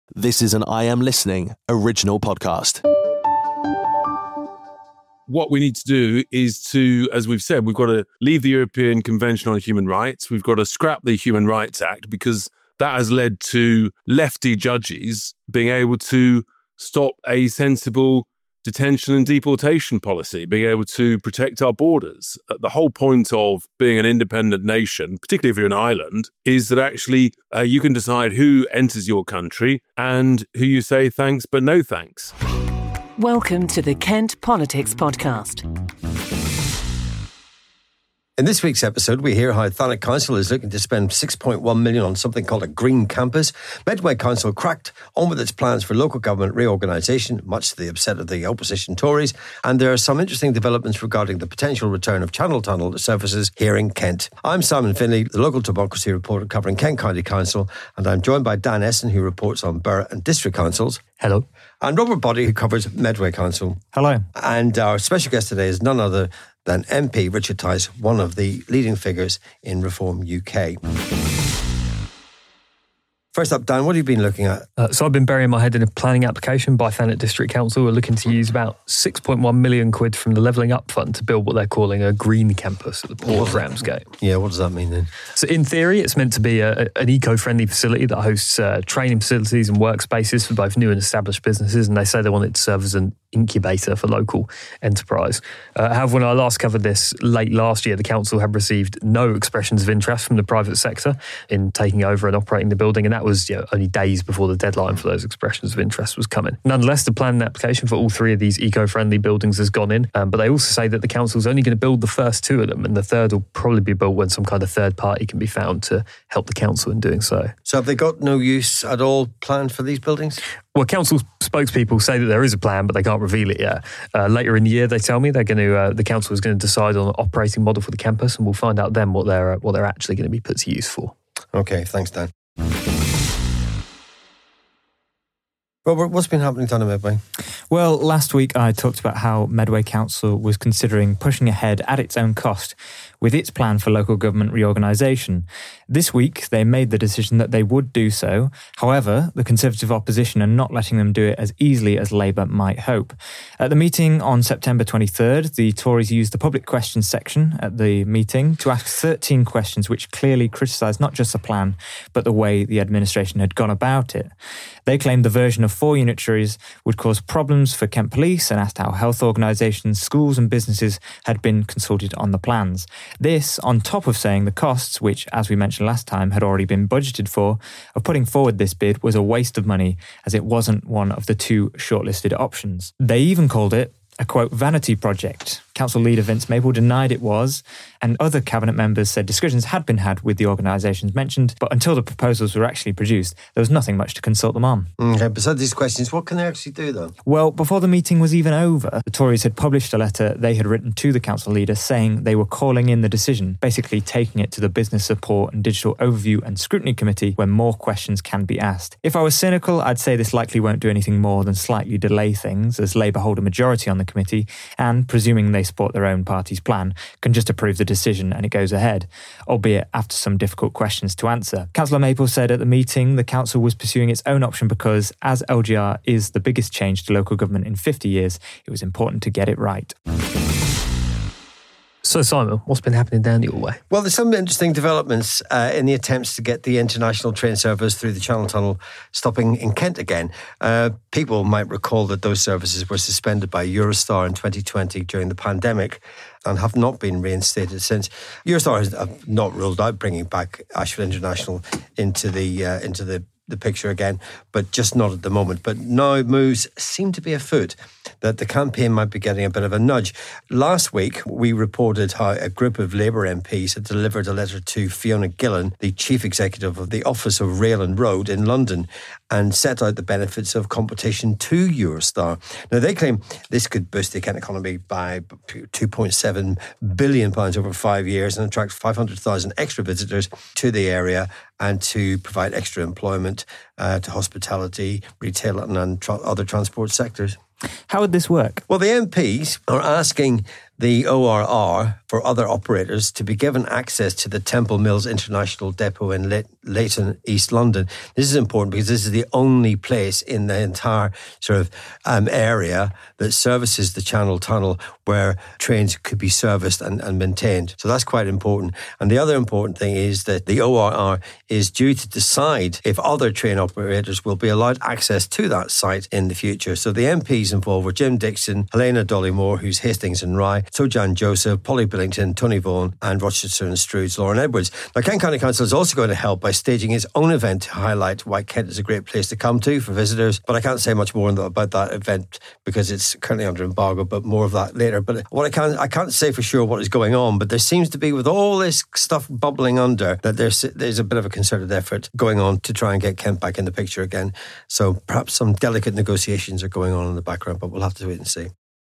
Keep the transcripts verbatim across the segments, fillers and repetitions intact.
This is an I Am Listening original podcast. What we need to do is to, as we've said, we've got to leave the European Convention on Human Rights. We've got to scrap the Human Rights Act because that has led to lefty judges being able to stop a sensible detention and deportation policy, being able to protect our borders. The whole point of being an independent nation, particularly if you're an island, is that actually uh, you can decide who enters your country and who you say thanks but no thanks. Welcome to the Kent Politics Podcast. In this week's episode, we hear how Thanet Council is looking to spend six point one million pounds on something called a green campus. Medway Council cracked on with its plans for local government reorganisation, much to the upset of the opposition Tories. And there are some interesting developments regarding the potential return of Channel Tunnel services here in Kent. I'm Simon Finlay, the local democracy reporter covering Kent County Council, and I'm joined by Dan Essen, who reports on borough and district councils. Hello. And Robert Boddy, who covers Medway Council. Hello. And our special guest today is none other than M P Richard Tice, one of the leading figures in Reform U K. First up, Dan, what have you been looking at? Uh, so I've been burying my head in a planning application by Thanet District Council. We're looking to use about six point one million quid from the Levelling Up Fund to build what they're calling a green campus at the Port of Ramsgate. Yeah, what does that mean then? So in theory, it's meant to be a, an eco-friendly facility that hosts uh, training facilities and workspaces for both new and established businesses, and they say they want it to serve as an incubator for local enterprise. Uh, however, when I last covered this late last year, the council had received no expressions of interest from the private sector in taking over and operating the building, and that was you know, only days before the deadline for those expressions of interest was coming. Nonetheless, the planning application for all three of these eco-friendly buildings has gone in, um, but they also say that the council's only going to build the first two of them, and the third will probably be built when some kind of third party can be found to help the council in doing so. So have they got no use at all planned for these buildings? Well, council spokespeople say that there is a plan, but they can't reveal it yet. Uh, later in the year, they tell me they're going to. Uh, the council is going to decide on an operating model for the campus, and we'll find out then what they're what they're actually going to be put to use for. Okay, thanks, Dan. Robert, what's been happening down in Medway? Well, last week I talked about how Medway Council was considering pushing ahead at its own cost with its plan for local government reorganisation. This week, they made the decision that they would do so. However, the Conservative opposition are not letting them do it as easily as Labour might hope. At the meeting on September twenty-third, the Tories used the public questions section at the meeting to ask thirteen questions which clearly criticised not just the plan, but the way the administration had gone about it. They claimed the version of four unitaries would cause problems for Kent Police and asked how health organisations, schools and businesses had been consulted on the plans. This, on top of saying the costs, which, as we mentioned last time, had already been budgeted for, of putting forward this bid was a waste of money, as it wasn't one of the two shortlisted options. They even called it a, quote, vanity project. Council leader Vince Maple denied it was, and other cabinet members said discussions had been had with the organisations mentioned, but until the proposals were actually produced, there was nothing much to consult them on. Okay, besides these questions, what can they actually do though? Well, before the meeting was even over, the Tories had published a letter they had written to the council leader saying they were calling in the decision, basically taking it to the Business Support and Digital Overview and Scrutiny Committee where more questions can be asked. If I was cynical, I'd say this likely won't do anything more than slightly delay things, as Labour hold a majority on the committee and, presuming they support their own party's plan, can just approve the decision and it goes ahead, albeit after some difficult questions to answer. Councillor Maple said at the meeting the council was pursuing its own option because, as L G R is the biggest change to local government in fifty years, it was important to get it right. So, Simon, what's been happening down your way? Well, there's some interesting developments uh, in the attempts to get the international train service through the Channel Tunnel stopping in Kent again. Uh, people might recall that those services were suspended by Eurostar in twenty twenty during the pandemic and have not been reinstated since. Eurostar has not ruled out bringing back Ashford International into the uh, into the the picture again, but just not at the moment. But now moves seem to be afoot that the campaign might be getting a bit of a nudge. Last week, we reported how a group of Labour M Ps had delivered a letter to Fiona Gillan, the Chief Executive of the Office of Rail and Road in London, and set out the benefits of competition to Eurostar. Now, they claim this could boost the Kent economy by two point seven billion pounds over five years and attract five hundred thousand extra visitors to the area and to provide extra employment uh, to hospitality, retail and tra- other transport sectors. How would this work? Well, the M Ps are asking the O R R for other operators to be given access to the Temple Mills International Depot in Le- Leighton, East London. This is important because this is the only place in the entire sort of um, area that services the Channel Tunnel where trains could be serviced and, and maintained. So that's quite important. And the other important thing is that the O R R is due to decide if other train operators will be allowed access to that site in the future. So the M Ps involved were Jim Dixon, Helena Dolly-Moore, who's Hastings and Rye, Sojan Joseph, Polly Billington, Tony Vaughan, and Rochester and Stroud's Lauren Edwards. Now, Kent County Council is also going to help by staging its own event to highlight why Kent is a great place to come to for visitors. But I can't say much more about that event because it's currently under embargo, but more of that later. But what I can I can't say for sure what is going on, but there seems to be, with all this stuff bubbling under, that there's there's a bit of a concerted effort going on to try and get Kent back in the picture again. So perhaps some delicate negotiations are going on in the background, but we'll have to wait and see.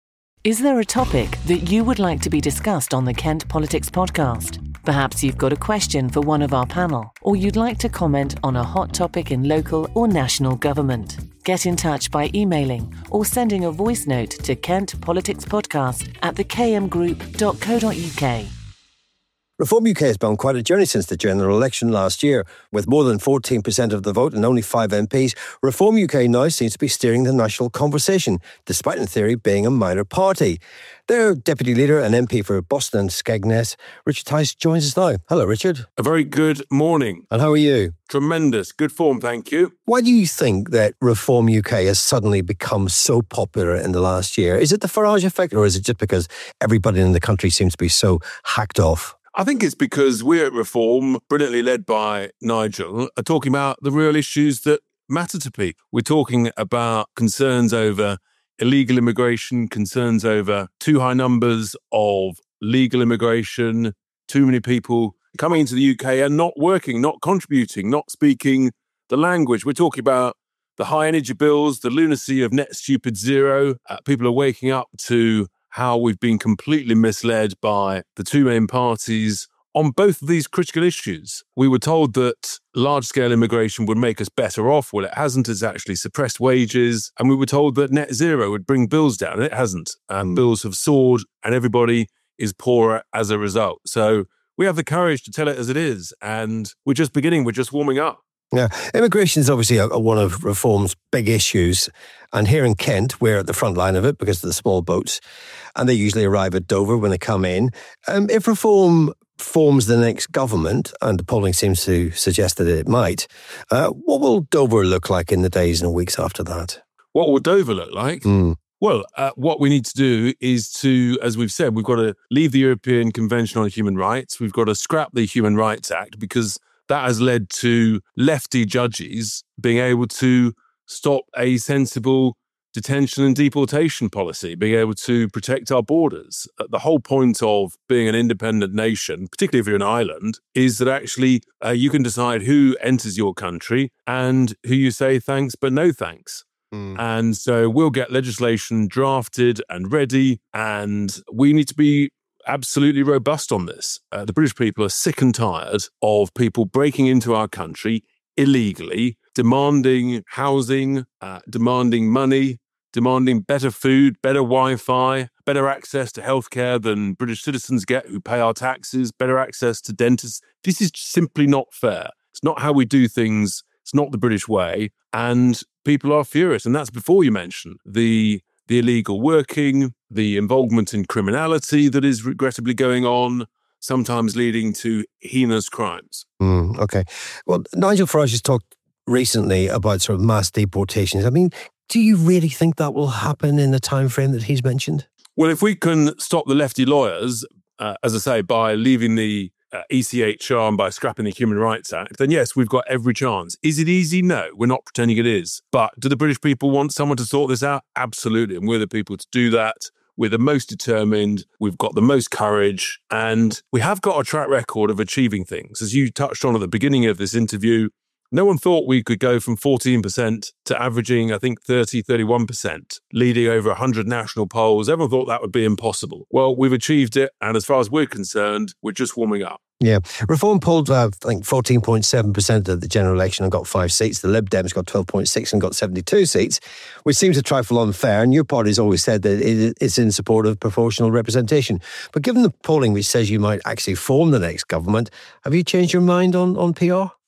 Is there a topic that you would like to be discussed on the Kent Politics Podcast? Perhaps you've got a question for one of our panel, or you'd like to comment on a hot topic in local or national government. Get in touch by emailing or sending a voice note to Kent Politics Podcast at the k m group dot co dot u k. Reform U K has been on quite a journey since the general election last year. With more than fourteen percent of the vote and only five M Ps, Reform U K now seems to be steering the national conversation, despite in theory being a minor party. Their Deputy Leader and M P for Boston and Skegness, Richard Tice, joins us now. Hello, Richard. A very good morning. And how are you? Tremendous. Good form, thank you. Why do you think that Reform U K has suddenly become so popular in the last year? Is it the Farage effect, or is it just because everybody in the country seems to be so hacked off? I think it's because we're at Reform, brilliantly led by Nigel, are talking about the real issues that matter to people. We're talking about concerns over illegal immigration, concerns over too high numbers of legal immigration, too many people coming into the U K and not working, not contributing, not speaking the language. We're talking about the high energy bills, the lunacy of net stupid zero. Uh, people are waking up to how we've been completely misled by the two main parties on both of these critical issues. We were told that large-scale immigration would make us better off. Well, it hasn't. It's actually suppressed wages. And we were told that net zero would bring bills down. It hasn't. And mm. bills have soared and everybody is poorer as a result. So we have the courage to tell it as it is. And we're just beginning. We're just warming up. Yeah, immigration is obviously a, a, one of Reform's big issues. And here in Kent, we're at the front line of it because of the small boats. And they usually arrive at Dover when they come in. Um, if Reform forms the next government, and the polling seems to suggest that it might, uh, what will Dover look like in the days and weeks after that? What will Dover look like? Mm. Well, uh, what we need to do is to, as we've said, we've got to leave the European Convention on Human Rights. We've got to scrap the Human Rights Act because that has led to lefty judges being able to stop a sensible detention and deportation policy, being able to protect our borders. The whole point of being an independent nation, particularly if you're an island, is that actually uh, you can decide who enters your country and who you say thanks but no thanks. Mm. And so we'll get legislation drafted and ready, and we need to be absolutely robust on this. Uh, the British people are sick and tired of people breaking into our country illegally, demanding housing, uh, demanding money, demanding better food, better Wi-Fi, better access to healthcare than British citizens get who pay our taxes, better access to dentists. This is simply not fair. It's not how we do things. It's not the British way. And people are furious. And that's before you mention the the illegal working, the involvement in criminality that is regrettably going on, sometimes leading to heinous crimes. Mm, okay. Well, Nigel Farage has talked recently about sort of mass deportations. I mean, do you really think that will happen in the time frame that he's mentioned? Well, if we can stop the lefty lawyers, uh, as I say, by leaving the uh, E C H R and by scrapping the Human Rights Act, then yes, we've got every chance. Is it easy? No, we're not pretending it is. But do the British people want someone to sort this out? Absolutely. And we're the people to do that. We're the most determined. We've got the most courage. And we have got a track record of achieving things. As you touched on at the beginning of this interview, no one thought we could go from fourteen percent to averaging, I think, thirty, thirty-one percent, leading over one hundred national polls. Everyone thought that would be impossible. Well, we've achieved it. And as far as we're concerned, we're just warming up. Yeah. Reform polled, uh, I think, fourteen point seven percent of the general election and got five seats. The Lib Dems got twelve point six and got seventy-two seats, which seems a trifle unfair. And your party's always said that it's in support of proportional representation. But given the polling which says you might actually form the next government, have you changed your mind on, on P R?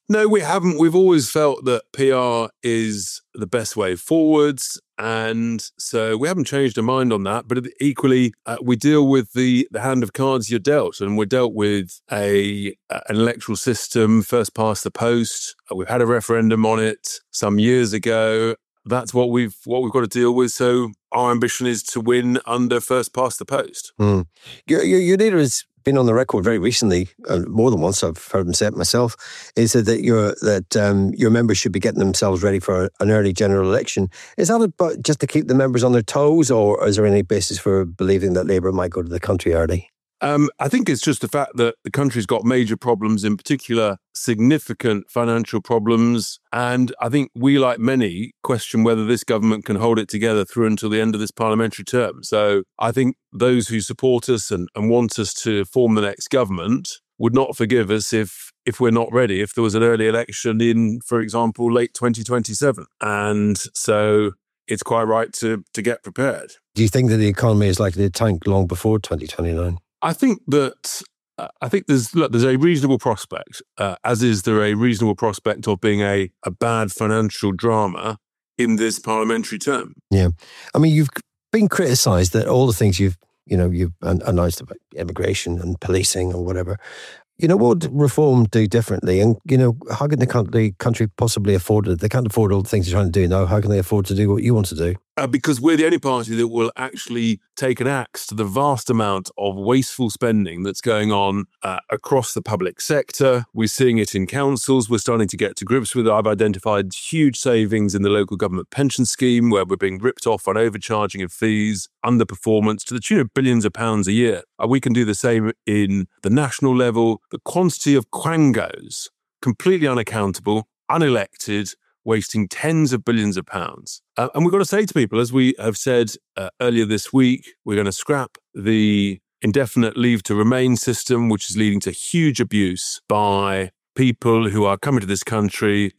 No, we haven't. We've always felt that P R is the best way forwards. And so we haven't changed our mind on that. But equally, uh, we deal with the, the hand of cards you're dealt. And we're dealt with a uh, an electoral system, first past the post. Uh, we've had a referendum on it some years ago. That's what we've what we've got to deal with. So our ambition is to win under first past the post. Mm. Your, your, your leader has been on the record very recently, uh, more than once. I've heard him say it myself. Is that, that your that um, your members should be getting themselves ready for an early general election? Is that about just to keep the members on their toes, or is there any basis for believing that Labour might go to the country early? Um, I think it's just the fact that the country's got major problems, in particular significant financial problems. And I think we, like many, question whether this government can hold it together through until the end of this parliamentary term. So I think those who support us and, and want us to form the next government would not forgive us if if we're not ready, if there was an early election in, for example, late twenty twenty-seven. And so it's quite right to to get prepared. Do you think that the economy is likely to tank long before twenty twenty-nine? I think that uh, I think there's look, there's a reasonable prospect, uh, as is there a reasonable prospect of being a, a bad financial drama in this parliamentary term. Yeah, I mean, you've been criticised that all the things you've you know you've announced about immigration and policing or whatever. You know, what would reform do differently? And, you know, how can the country, country possibly afford it? They can't afford all the things they're trying to do now. How can they afford to do what you want to do? Uh, because we're the only party that will actually take an axe to the vast amount of wasteful spending that's going on uh, across the public sector. We're seeing it in councils. We're starting to get to grips with it. I've identified huge savings in the local government pension scheme where we're being ripped off on overcharging of fees, underperformance to the tune of billions of pounds a year. Uh, we can do the same in the national level. The quantity of quangos, completely unaccountable, unelected, wasting tens of billions of pounds. Uh, and we've got to say to people, as we have said uh, earlier this week, we're going to scrap the indefinite leave to remain system, which is leading to huge abuse by people who are coming to this country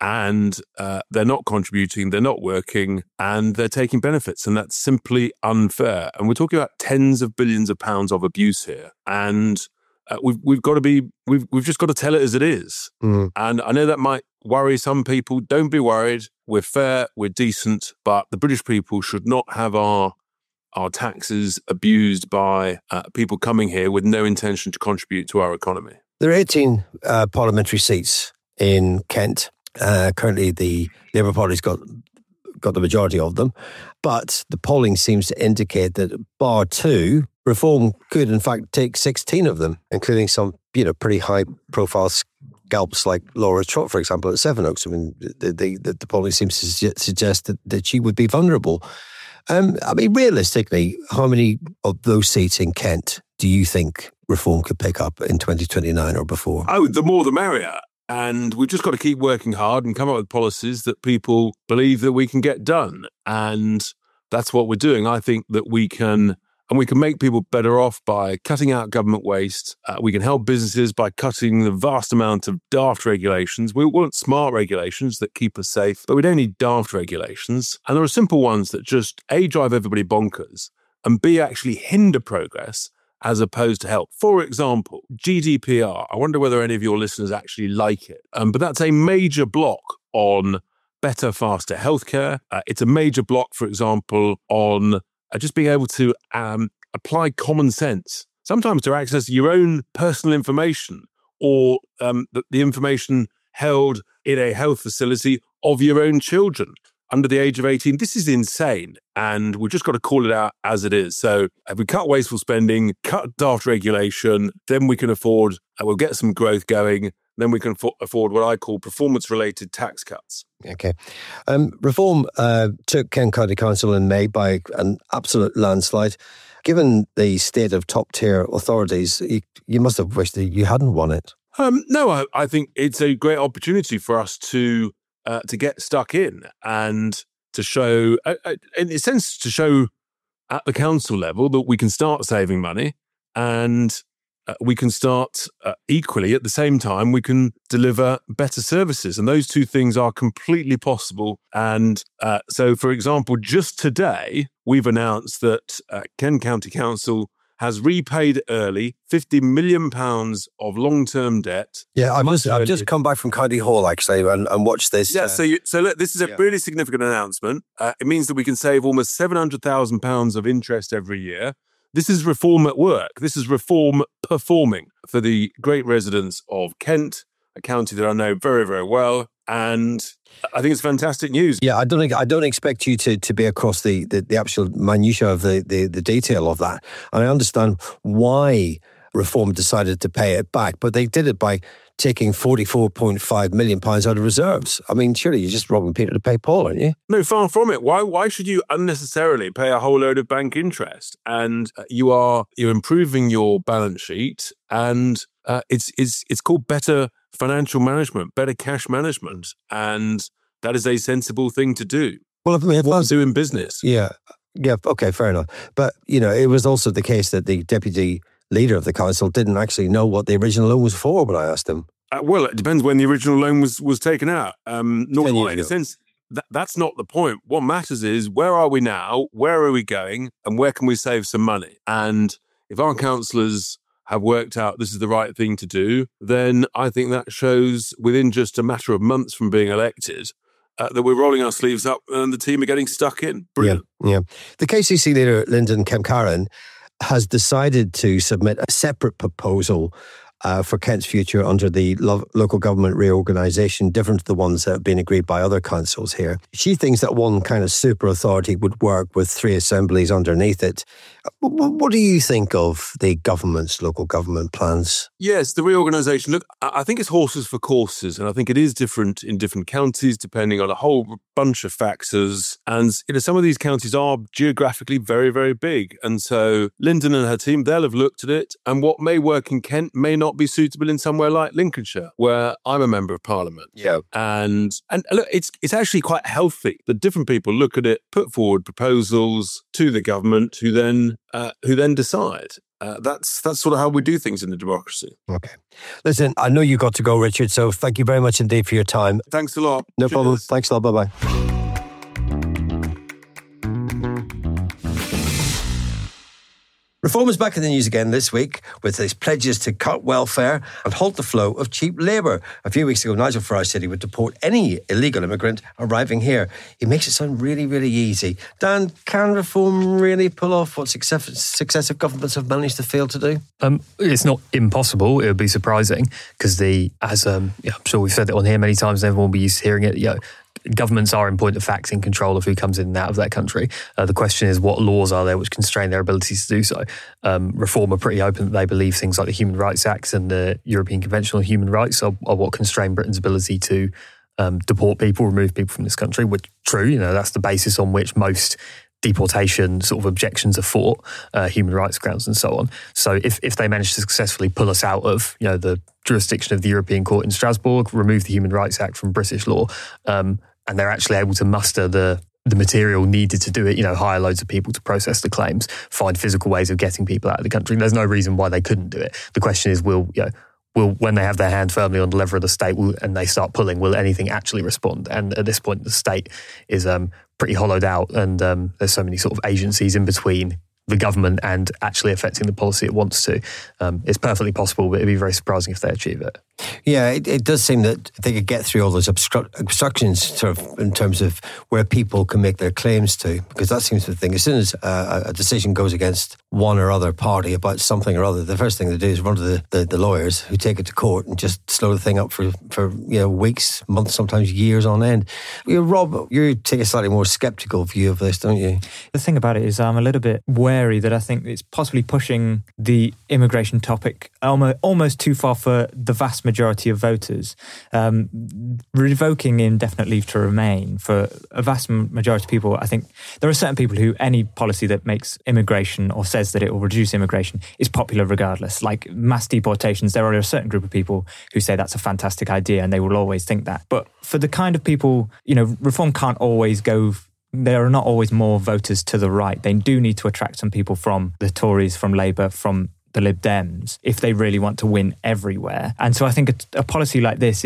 and uh, they're not contributing, they're not working, and they're taking benefits. And that's simply unfair. And we're talking about tens of billions of pounds of abuse here. And uh, we've we've got to be, we've we've just got to tell it as it is. Mm. And I know that might worry some people. Don't be worried. We're fair, we're decent, but the British people should not have our our taxes abused by uh, people coming here with no intention to contribute to our economy. There are eighteen uh, parliamentary seats in Kent. Uh, currently, the Labour Party's got got the majority of them, but the polling seems to indicate that, bar two, Reform could in fact take sixteen of them, including some, you know, pretty high-profile scalps like Laura Trott, for example, at Sevenoaks. I mean, the the, the polling seems to suggest that, that she would be vulnerable. Um, I mean, realistically, how many of those seats in Kent do you think Reform could pick up in twenty twenty-nine or before? Oh, the more the merrier. And we've just got to keep working hard and come up with policies that people believe that we can get done. And that's what we're doing. I think that we can, and we can make people better off by cutting out government waste. Uh, we can help businesses by cutting the vast amount of daft regulations. We want smart regulations that keep us safe, but we don't need daft regulations. And there are simple ones that just, A, drive everybody bonkers, and B, actually hinder progress as opposed to help. For example, G D P R. I wonder whether any of your listeners actually like it. Um, but that's a major block on better, faster healthcare. Uh, it's a major block, for example, on uh, just being able to um, apply common sense, sometimes to access your own personal information or um, the, the information held in a health facility of your own children under the age of eighteen. This is insane. And we've just got to call it out as it is. So if we cut wasteful spending, cut daft regulation, then we can afford, uh, we'll get some growth going. Then we can fo- afford what I call performance-related tax cuts. Okay. Um, Reform uh, took Kent County Council in May by an absolute landslide. Given the state of top-tier authorities, you, you must have wished that you hadn't won it. Um, no, I, I think it's a great opportunity for us to uh, to get stuck in and to show, uh, uh, in a sense, to show at the council level that we can start saving money and uh, we can start uh, equally at the same time, we can deliver better services. And those two things are completely possible. And uh, so, for example, just today, we've announced that uh, Kent County Council has repaid early fifty million pounds of long-term debt. Yeah, I must, I've just come back from County Hall, actually, and, and watched this. Yeah, uh, so you, so look, this is a yeah. really significant announcement. Uh, it means that we can save almost seven hundred thousand pounds of interest every year. This is reform at work. This is reform performing for the great residents of Kent, a county that I know very, very well. And I think it's fantastic news. Yeah, I don't. I don't expect you to, to be across the, the, the actual minutiae of the, the, the detail of that. And I understand why Reform decided to pay it back, but they did it by taking forty-four point five million pounds out of reserves. I mean, surely you're just robbing Peter to pay Paul, aren't you? No, far from it. Why Why should you unnecessarily pay a whole load of bank interest? And you are you're improving your balance sheet, and uh, it's it's it's called better financial management, better cash management, and that is a sensible thing to do. Well, if we have what to do in business. Yeah, yeah, okay, fair enough. But you know, it was also the case that the deputy leader of the council didn't actually know what the original loan was for when I asked him. Uh, well, it depends when the original loan was was taken out. Um, not quite, in a sense. That, that's not the point. What matters is where are we now, where are we going, and where can we save some money? And if our councillors have worked out this is the right thing to do, then I think that shows within just a matter of months from being elected uh, that we're rolling our sleeves up and the team are getting stuck in. Brilliant. Yeah, yeah. The K C C leader, Lyndon Kemcaran, has decided to submit a separate proposal uh, for Kent's future under the lo- local government reorganisation, different to the ones that have been agreed by other councils here. She thinks that one kind of super authority would work with three assemblies underneath it. What, what do you think of the government's local government plans? Yes, the reorganisation. Look, I think it's horses for courses, and I think it is different in different counties depending on a whole bunch of factors. And you know, some of these counties are geographically very, very big, and so Lyndon and her team, they'll have looked at it, and what may work in Kent may not be suitable in somewhere like Lincolnshire, where I'm a member of Parliament. Yeah, and and look, it's it's actually quite healthy that different people look at it, put forward proposals to the government, who then uh, who then decide. Uh, that's that's sort of how we do things in a democracy. Okay. Listen, I know you got to go, Richard, so thank you very much indeed for your time. Thanks a lot. No Cheers. problem. Thanks a lot. Bye-bye. Reform is back in the news again this week with his pledges to cut welfare and halt the flow of cheap labour. A few weeks ago, Nigel Farage said he would deport any illegal immigrant arriving here. He makes it sound really, really easy. Dan, can Reform really pull off what successive, successive governments have managed to fail to do? Um, it's not impossible. It would be surprising because the, as um, yeah, I'm sure we've said it on here many times, and everyone will be used to hearing it. You know, governments are in point of fact in control of who comes in and out of their country. Uh, the question is, what laws are there which constrain their abilities to do so? Um, Reform are pretty open that they believe things like the Human Rights Act and the European Convention on Human Rights are, are what constrain Britain's ability to um, deport people, remove people from this country, which true, you know, that's the basis on which most deportation sort of objections are fought, uh, human rights grounds and so on. So if, if they manage to successfully pull us out of, you know, the jurisdiction of the European Court in Strasbourg, remove the Human Rights Act from British law, um, and they're actually able to muster the the material needed to do it, you know, hire loads of people to process the claims, find physical ways of getting people out of the country. There's no reason why they couldn't do it. The question is, will, you know, will when they have their hand firmly on the lever of the state will, and they start pulling, will anything actually respond? And at this point, the state is um, pretty hollowed out, and um, there's so many sort of agencies in between the government and actually affecting the policy it wants to. Um, it's perfectly possible, but it'd be very surprising if they achieve it. Yeah, it, it does seem that they could get through all those obstru- obstructions sort of in terms of where people can make their claims to, because that seems to be the thing. As soon as uh, a decision goes against one or other party about something or other, the first thing they do is run to the, the, the lawyers who take it to court and just slow the thing up for, for you know, weeks, months, sometimes years on end. You know, Rob, you take a slightly more sceptical view of this, don't you? The thing about it is I'm a little bit wary that I think it's possibly pushing the immigration topic almost, almost too far for the vast majority of voters. Um, revoking indefinite leave to remain for a vast majority of people, I think there are certain people who any policy that makes immigration or says that it will reduce immigration is popular regardless. Like mass deportations, there are a certain group of people who say that's a fantastic idea and they will always think that. But for the kind of people, you know, Reform can't always go... There are not always more voters to the right. They do need to attract some people from the Tories, from Labour, from the Lib Dems, if they really want to win everywhere. And so I think a, a policy like this is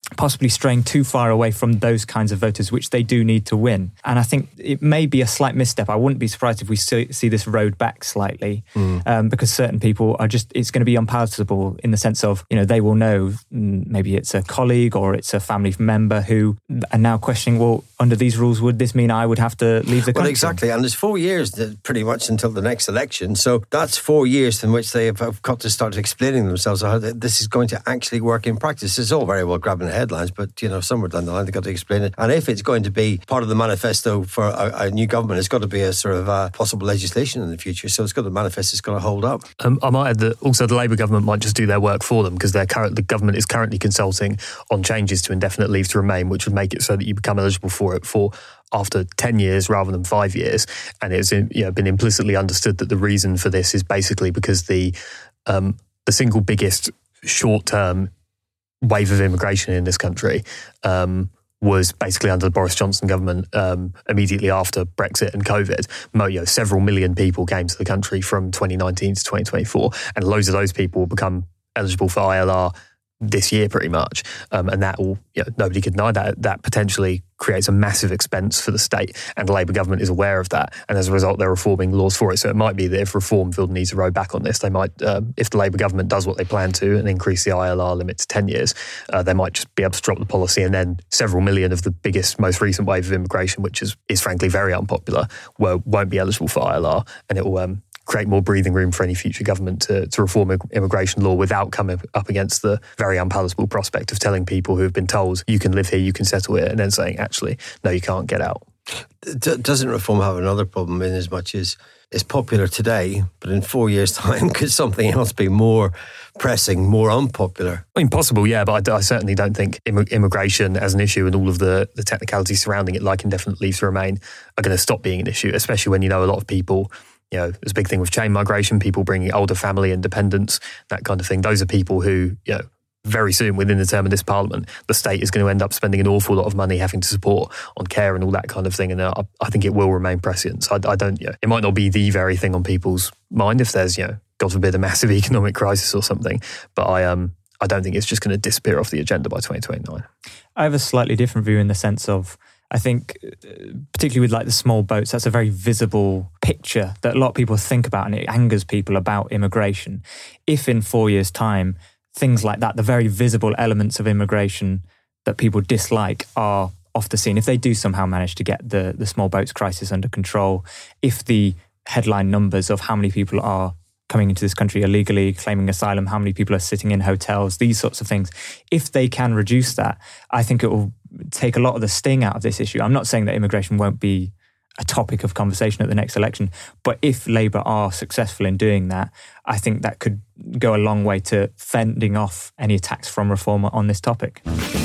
possibly straying too far away from those kinds of voters, which they do need to win. And I think it may be a slight misstep. I wouldn't be surprised if we see, see this road back slightly, mm. um, because certain people are just, it's going to be unpalatable in the sense of, you know, they will know maybe it's a colleague or it's a family member who are now questioning, well, under these rules, would this mean I would have to leave the country? Well, exactly. And there's four years pretty much until the next election. So that's four years in which they have got to start explaining themselves how this is going to actually work in practice. It's all very well grabbing headlines, but, you know, somewhere down the line, they've got to explain it. And if it's going to be part of the manifesto for a, a new government, it's got to be a sort of uh, possible legislation in the future. So it's got to manifest, it's got to hold up. Um, I might add that also the Labour government might just do their work for them, because their current, the government is currently consulting on changes to indefinite leave to remain, which would make it so that you become eligible for it for after ten years rather than five years. And it's, you know, been implicitly understood that the reason for this is basically because the um, the single biggest short-term wave of immigration in this country um, was basically under the Boris Johnson government um, immediately after Brexit and COVID. You know, several million people came to the country from twenty nineteen to twenty twenty-four, and loads of those people will become eligible for I L R this year pretty much. Um, and that will, you know, nobody could deny that. That potentially creates a massive expense for the state, and the Labour government is aware of that. And as a result, they're reforming laws for it. So it might be that if Reform feel the need to row back on this, they might, um, if the Labour government does what they plan to and increase the I L R limit to ten years, uh, they might just be able to drop the policy, and then several million of the biggest, most recent wave of immigration, which is, is frankly very unpopular, will, won't be eligible for I L R, and it will um, create more breathing room for any future government to, to reform immigration law without coming up against the very unpalatable prospect of telling people who have been told you can live here, you can settle here, and then saying, actually, no, you can't get out. D- doesn't reform have another problem in as much as it's popular today, but in four years' time, could something else be more pressing, more unpopular? I mean, possible, yeah, but I, I certainly don't think Im- immigration as an issue and all of the, the technicalities surrounding it, like indefinite leave to remain, are going to stop being an issue, especially when you know a lot of people. You know, there's a big thing with chain migration, people bringing older family and dependents, that kind of thing. Those are people who, you know, very soon within the term of this parliament, the state is going to end up spending an awful lot of money having to support on care and all that kind of thing. And uh, I think it will remain prescient. So I, I don't, you know, it might not be the very thing on people's mind if there's, you know, God forbid, a massive economic crisis or something. But I, um, I don't think it's just going to disappear off the agenda by twenty twenty-nine. I have a slightly different view in the sense of, I think, particularly with like the small boats, that's a very visible picture that a lot of people think about, and it angers people about immigration. If in four years' time, things like that, the very visible elements of immigration that people dislike are off the scene, if they do somehow manage to get the, the small boats crisis under control, if the headline numbers of how many people are coming into this country illegally, claiming asylum, how many people are sitting in hotels, these sorts of things, if they can reduce that, I think it will take a lot of the sting out of this issue. I'm not saying that immigration won't be a topic of conversation at the next election, but if Labour are successful in doing that, I think that could go a long way to fending off any attacks from Reform on this topic.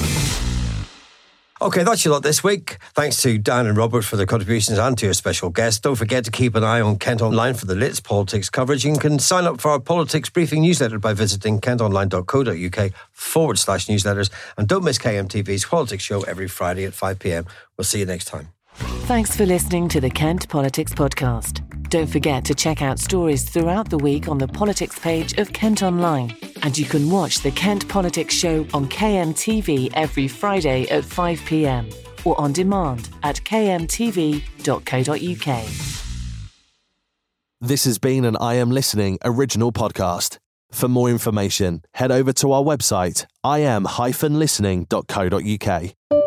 Okay, that's your lot this week. Thanks to Dan and Robert for their contributions and to your special guest. Don't forget to keep an eye on Kent Online for the latest politics coverage. You can sign up for our politics briefing newsletter by visiting kentonline.co.uk forward slash newsletters. And don't miss K M T V's politics show every Friday at five p.m. We'll see you next time. Thanks for listening to the Kent Politics Podcast. Don't forget to check out stories throughout the week on the politics page of Kent Online. And you can watch the Kent Politics Show on K M T V every Friday at five p.m. or on demand at k m t v dot co dot u k. This has been an I Am Listening original podcast. For more information, head over to our website, i am dash listening dot co dot u k.